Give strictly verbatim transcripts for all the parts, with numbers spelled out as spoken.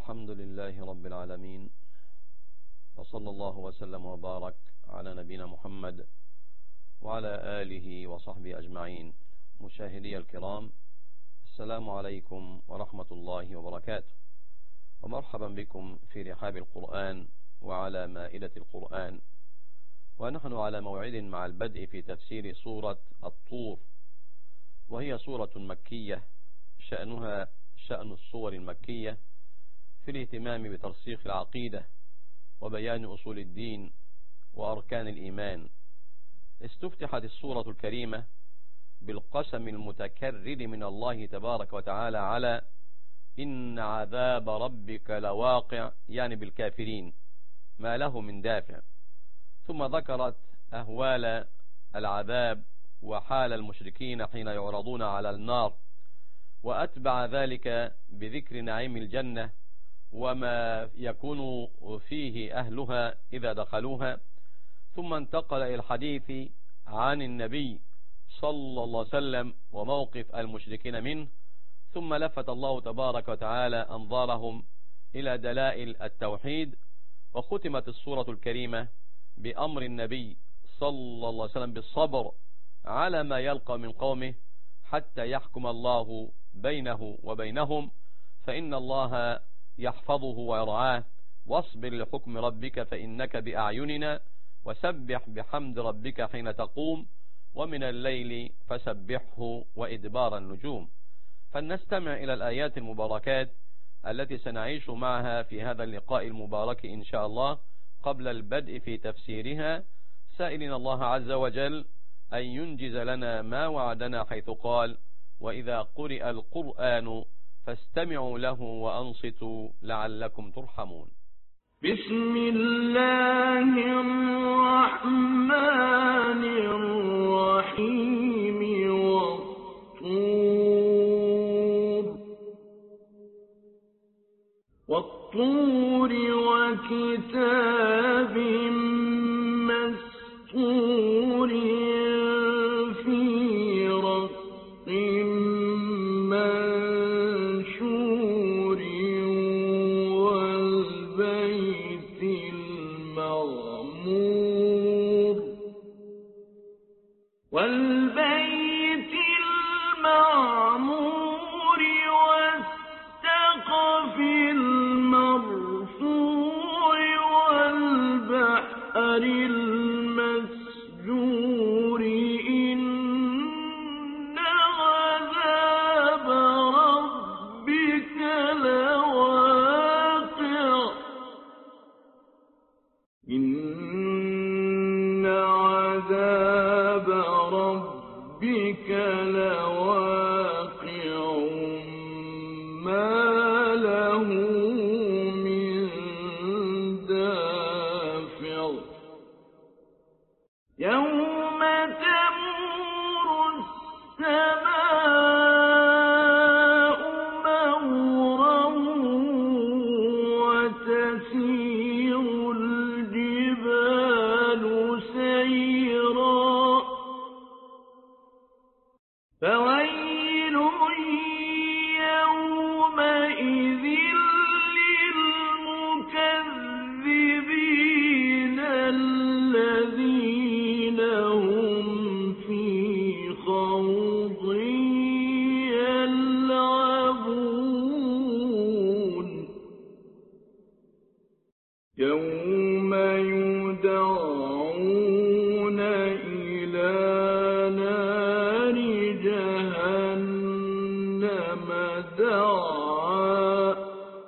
الحمد لله رب العالمين، وصلى الله وسلم وبارك على نبينا محمد وعلى آله وصحبه أجمعين. مشاهدي الكرام، السلام عليكم ورحمة الله وبركاته، ومرحبا بكم في رحاب القرآن وعلى مائدة القرآن، ونحن على موعد مع البدء في تفسير سورة الطور، وهي سورة مكية شأنها شأن السور المكية في الاهتمام بترسيخ العقيدة وبيان أصول الدين وأركان الإيمان. استفتحت السورة الكريمة بالقسم المتكرر من الله تبارك وتعالى على إن عذاب ربك لواقع، يعني بالكافرين ما له من دافع، ثم ذكرت أهوال العذاب وحال المشركين حين يعرضون على النار، وأتبع ذلك بذكر نعيم الجنة وما يكون فيه أهلها إذا دخلوها، ثم انتقل إلى الحديث عن النبي صلى الله عليه وسلم وموقف المشركين منه، ثم لفت الله تبارك وتعالى أنظارهم إلى دلائل التوحيد، وختمت السورة الكريمة بأمر النبي صلى الله عليه وسلم بالصبر على ما يلقى من قومه حتى يحكم الله بينه وبينهم، فإن الله يحفظه ويرعاه، واصبر لحكم ربك فإنك بأعيننا، وسبح بحمد ربك حين تقوم، ومن الليل فسبحه وإدبار النجوم. فلنستمع إلى الآيات المباركات التي سنعيش معها في هذا اللقاء المبارك إن شاء الله، قبل البدء في تفسيرها سائلين الله عز وجل أن ينجز لنا ما وعدنا، حيث قال: وإذا قرئ القرآن فاستمعوا له وأنصتوا لعلكم ترحمون. بسم الله الرحمن الرحيم. والطور والطور وكتاب مسطور في رق منشور والبيت المعمور والبيت المعمور والسقف المرفوع والبحر المسجور إن عذاب ربك لواقع إن عذاب ربك لواقع ما له من دافع يوم تمور السماء مورا وتسير الجبال سيرا فويل يومئذ للمكذبين الذين هم في خوض يلعبون يوم يدعون إلى نار جهنم دعا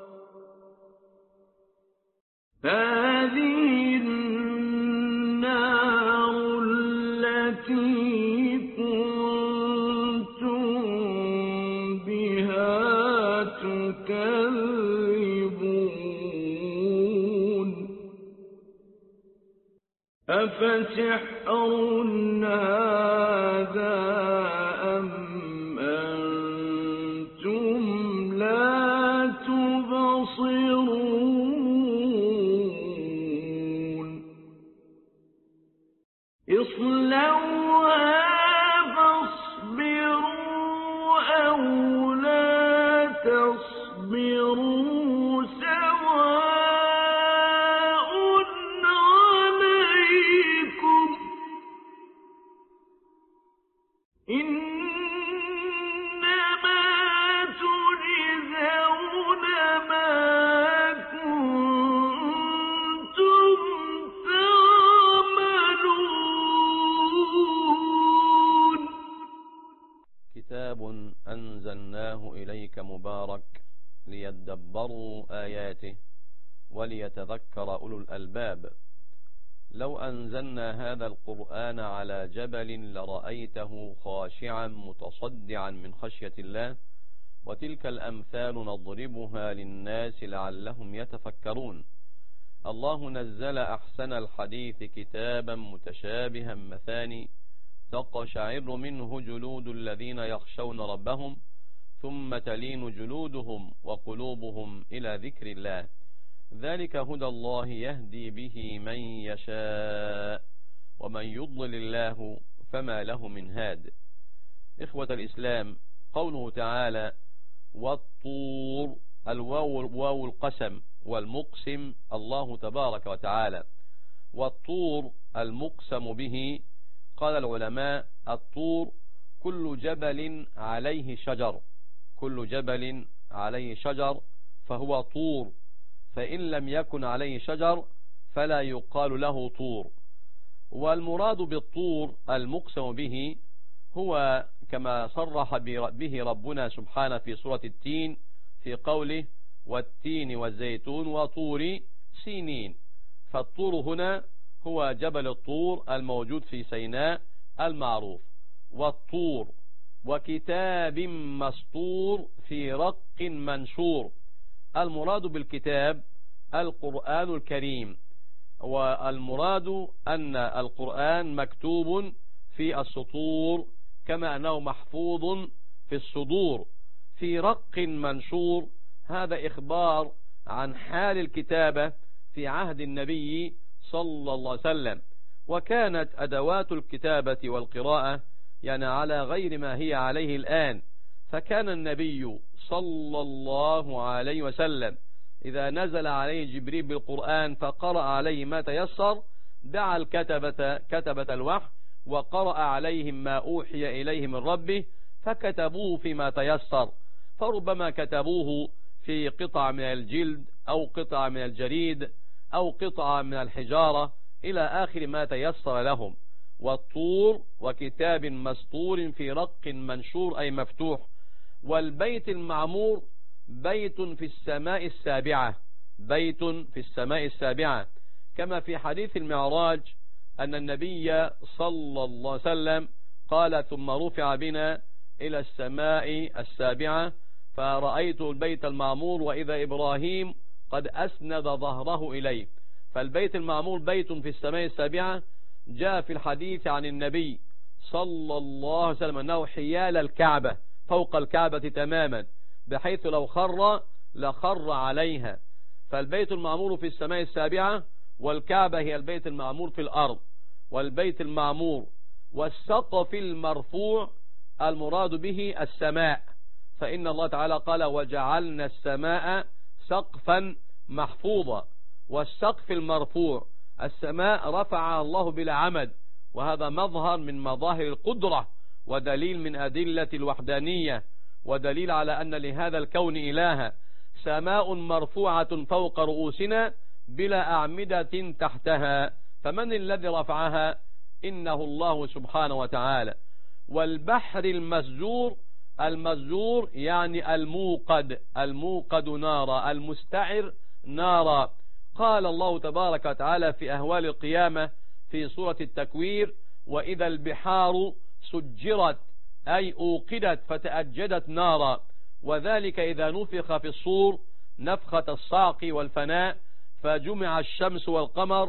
هذه النار التي كنتم بها تكذبون أفسحر هذا أم أنتم لا تبصرون اصلوها فاصبروا أو لا تصبروا ليدبروا آياته وليتذكر أولو الألباب. لو أنزلنا هذا القرآن على جبل لرأيته خاشعا متصدعا من خشية الله، وتلك الأمثال نضربها للناس لعلهم يتفكرون. الله نزل أحسن الحديث كتابا متشابها مثاني تقشعر منه جلود الذين يخشون ربهم ثم تلين جلودهم وقلوبهم إلى ذكر الله، ذلك هدى الله يهدي به من يشاء ومن يضلل الله فما له من هاد. إخوة الإسلام، قوله تعالى والطور، الواو واو القسم، والمقسم الله تبارك وتعالى. والطور المقسم به، قال العلماء الطور كل جبل عليه شجر، كل جبل عليه شجر فهو طور، فإن لم يكن عليه شجر فلا يقال له طور. والمراد بالطور المقسم به هو كما صرح به ربنا سبحانه في سورة التين في قوله والتين والزيتون وطور سينين. فالطور هنا هو جبل الطور الموجود في سيناء المعروف. والطور وكتاب مسطور في رق منشور، المراد بالكتاب القرآن الكريم، والمراد أن القرآن مكتوب في السطور كما أنه محفوظ في الصدور. في رق منشور، هذا إخبار عن حال الكتابة في عهد النبي صلى الله عليه وسلم، وكانت أدوات الكتابة والقراءة يعني على غير ما هي عليه الآن. فكان النبي صلى الله عليه وسلم إذا نزل عليه جبريل بالقرآن فقرأ عليه ما تيسر، دعا الكتبة كتبة الوحي وقرأ عليهم ما أوحي إليه من ربه فكتبوه فيما تيسر، فربما كتبوه في قطع من الجلد أو قطع من الجريد أو قطع من الحجارة إلى آخر ما تيسر لهم. والطور وكتاب مسطور في رق منشور أي مفتوح. والبيت المعمور بيت في السماء السابعة، بيت في السماء السابعة، كما في حديث المعراج أن النبي صلى الله عليه وسلم قال ثم رفع بنا إلى السماء السابعة فرأيت البيت المعمور وإذا إبراهيم قد أسند ظهره إليه. فالبيت المعمور بيت في السماء السابعة. جاء في الحديث عن النبي صلى الله عليه وسلم أنه حيال الكعبة فوق الكعبة تماما، بحيث لو خر لخر عليها. فالبيت المعمور في السماء السابعة، والكعبة هي البيت المعمور في الأرض. والبيت المعمور والسقف المرفوع المراد به السماء، فإن الله تعالى قال وجعلنا السماء سقفا محفوظا. والسقف المرفوع السماء رفعها الله بلا عمد، وهذا مظهر من مظاهر القدرة ودليل من أدلة الوحدانية، ودليل على أن لهذا الكون إلها. سماء مرفوعة فوق رؤوسنا بلا أعمدة تحتها، فمن الذي رفعها؟ إنه الله سبحانه وتعالى. والبحر المسجور، المسجور يعني الموقد، الموقد نارا، المستعر نارا. قال الله تبارك وتعالى في أهوال القيامة في سورة التكوير وإذا البحار سجرت أي أوقدت فتأجدت نارا، وذلك إذا نفخ في الصور نفخة الصعق والفناء فجمع الشمس والقمر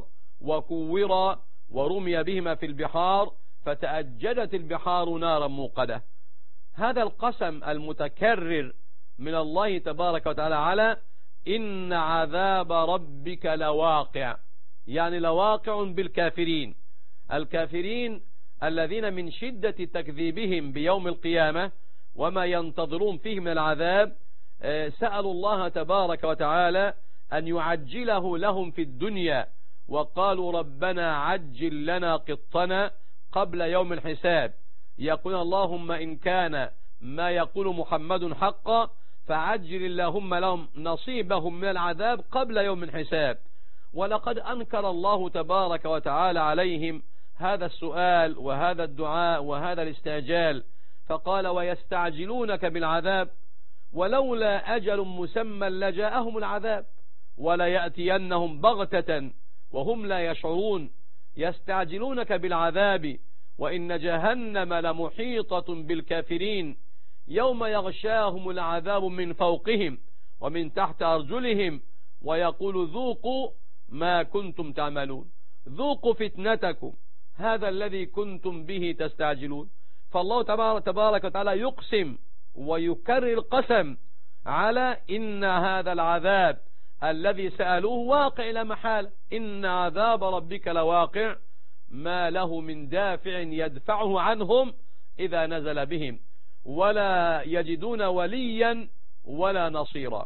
وكورا ورمي بهما في البحار فتأجدت البحار نارا موقدة. هذا القسم المتكرر من الله تبارك وتعالى على إن عذاب ربك لواقع، يعني لواقع بالكافرين. الكافرين الذين من شدة تكذيبهم بيوم القيامة وما ينتظرون فيه من العذاب سألوا الله تبارك وتعالى أن يعجله لهم في الدنيا، وقالوا ربنا عجل لنا قطنا قبل يوم الحساب. يقول اللهم إن كان ما يقول محمد حقا فعجل اللهم لهم نصيبهم من العذاب قبل يوم الحساب. ولقد أنكر الله تبارك وتعالى عليهم هذا السؤال وهذا الدعاء وهذا الاستعجال، فقال ويستعجلونك بالعذاب ولولا أجل مسمى لجاءهم العذاب ولا يأتينهم بغتة وهم لا يشعرون يستعجلونك بالعذاب وإن جهنم لمحيطة بالكافرين يوم يغشاهم العذاب من فوقهم ومن تحت أرجلهم ويقول ذوقوا ما كنتم تعملون. ذوقوا فتنتكم هذا الذي كنتم به تستعجلون. فالله تبارك وتعالى يقسم ويكرر القسم على إن هذا العذاب الذي سألوه واقع لا محال. إن عذاب ربك لواقع ما له من دافع يدفعه عنهم إذا نزل بهم ولا يجدون وليا ولا نصيرا.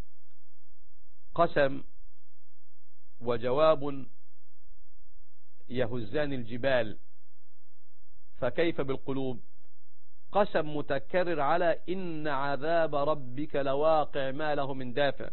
قسم وجواب يهزان الجبال فكيف بالقلوب. قسم متكرر على إن عذاب ربك لواقع ما له من دافع.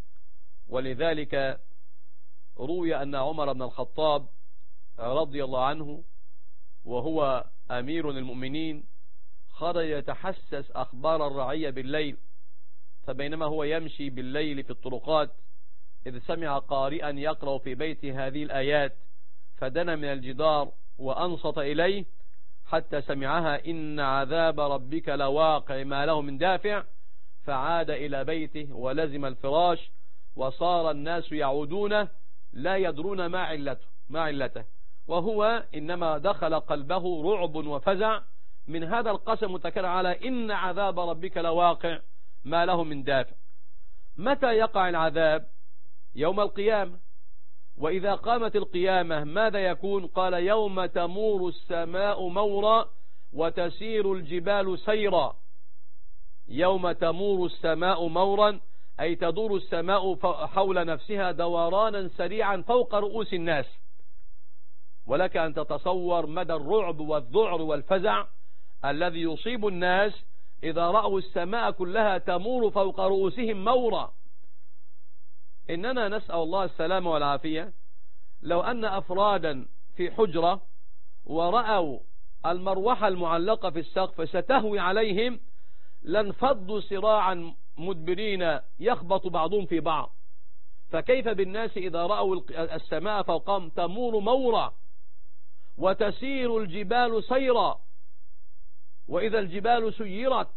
ولذلك روي أن عمر بن الخطاب رضي الله عنه وهو أمير المؤمنين خرج يتحسس أخبار الرعية بالليل، فبينما هو يمشي بالليل في الطرقات إذ سمع قارئا يقرأ في بيته هذه الآيات فدنا من الجدار وأنصت إليه حتى سمعها إن عذاب ربك لواقع ما له من دافع، فعاد إلى بيته ولزم الفراش وصار الناس يعودون لا يدرون ما علته, ما علته وهو إنما دخل قلبه رعب وفزع من هذا القسم متكرر على إن عذاب ربك لواقع ما له من دافع. متى يقع العذاب؟ يوم القيامة. وإذا قامت القيامة ماذا يكون؟ قال يوم تمور السماء مورا وتسير الجبال سيرا. يوم تمور السماء مورا أي تدور السماء حول نفسها دورانا سريعا فوق رؤوس الناس. ولك أن تتصور مدى الرعب والذعر والفزع الذي يصيب الناس إذا رأوا السماء كلها تمور فوق رؤوسهم مورا. إننا نسأل الله السلامة والعافية. لو أن أفرادا في حجرة ورأوا المروحة المعلقة في السقف ستهوي عليهم لانفضوا صراعا مدبرين يخبط بعضهم في بعض، فكيف بالناس إذا رأوا السماء فوقهم تمور مورا وتسير الجبال سيرا، وإذا الجبال سيرت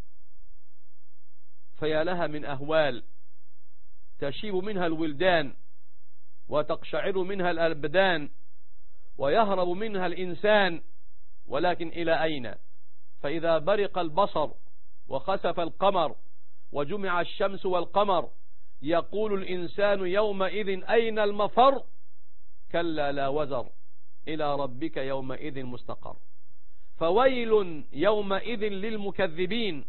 فيا لها من أهوال تشيب منها الولدان وتقشعر منها الأبدان ويهرب منها الإنسان، ولكن إلى أين؟ فإذا برق البصر وخسف القمر وجمع الشمس والقمر يقول الإنسان يومئذ أين المفر؟ كلا لا وزر إلى ربك يومئذ مستقر. فويل يومئذ للمكذبين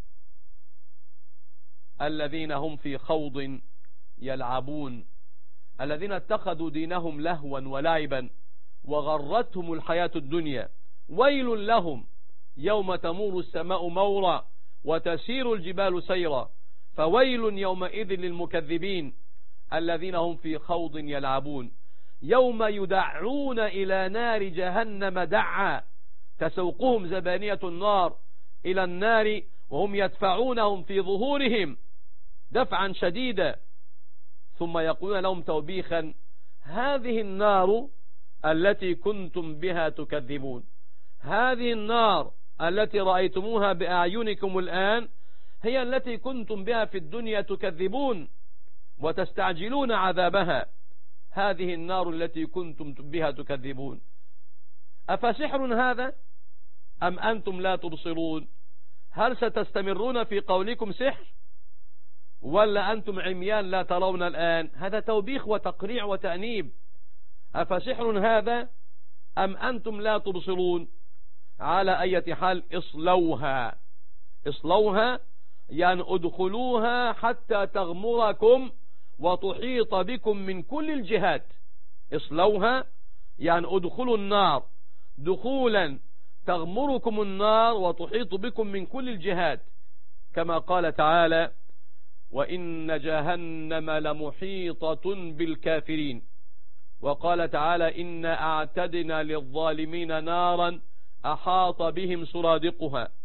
الذين هم في خوض يلعبون، الذين اتخذوا دينهم لهوا ولعبا وغرتهم الحياة الدنيا. ويل لهم يوم تمور السماء مورا وتسير الجبال سيرا. فويل يومئذ للمكذبين الذين هم في خوض يلعبون. يوم يدعون إلى نار جهنم دعا تسوقهم زبانية النار إلى النار وهم يدفعونهم في ظهورهم دفعا شديدا، ثم يقولون لهم توبيخا هذه النار التي كنتم بها تكذبون. هذه النار التي رأيتموها بأعينكم الآن هي التي كنتم بها في الدنيا تكذبون وتستعجلون عذابها. هذه النار التي كنتم بها تكذبون. أفسحر هذا أم أنتم لا تبصرون؟ هل ستستمرون في قولكم سحر ولا أنتم عميان لا ترون الآن؟ هذا توبيخ وتقريع وتأنيب. أفسحر هذا أم أنتم لا تبصرون؟ على أي حال اصلوها. اصلوها يعني ادخلوها حتى تغمركم وتحيط بكم من كل الجهات. اصلوها يعني ادخلوا النار دخولا تغمركم النار وتحيط بكم من كل الجهات، كما قال تعالى وإن جهنم لمحيطة بالكافرين. وقال تعالى إنا أعتدنا للظالمين نارا أحاط بهم سرادقها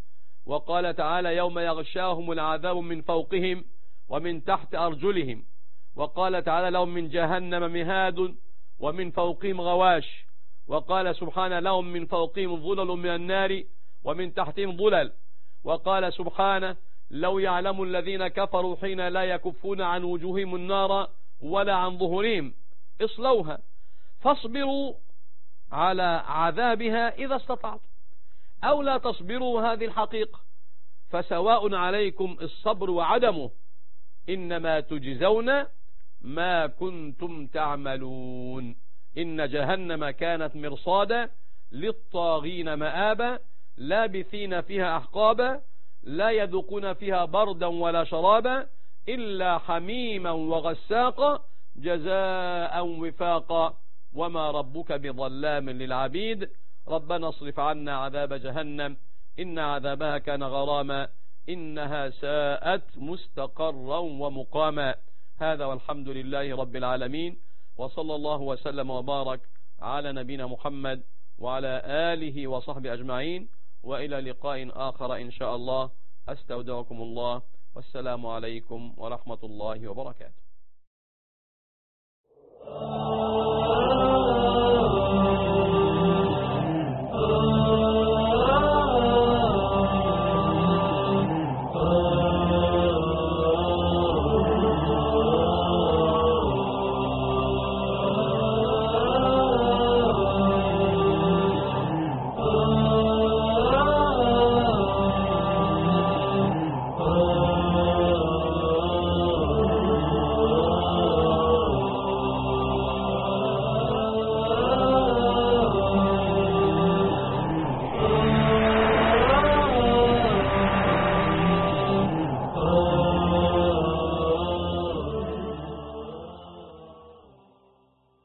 وقال تعالى يوم يغشاهم العذاب من فوقهم ومن تحت أرجلهم. وقال تعالى لهم من جهنم مهاد ومن فوقهم غواش. وقال سبحانه لهم من فوقهم ظلل من النار ومن تحتهم ظلل. وقال سبحانه لو يعلم الذين كفروا حين لا يكفون عن وجوههم النار ولا عن ظهورهم اصلوها فاصبروا على عذابها إذا استطعتم أو لا تصبروا. هذه الحقيقة، فسواء عليكم الصبر وعدمه، إنما تجزون ما كنتم تعملون. إن جهنم كانت مرصادا للطاغين مآبا لابثين فيها أحقابا لا يذوقون فيها بردا ولا شرابا إلا حميما وغساقا جزاء وفاقا وما ربك بظلام للعبيد. ربنا اصرف عنا عذاب جهنم إن عذابها كان غراما إنها ساءت مستقرا ومقاما. هذا والحمد لله رب العالمين، وصلى الله وسلم وبارك على نبينا محمد وعلى آله وصحبه أجمعين، وإلى لقاء آخر إن شاء الله. أستودعكم الله، والسلام عليكم ورحمة الله وبركاته.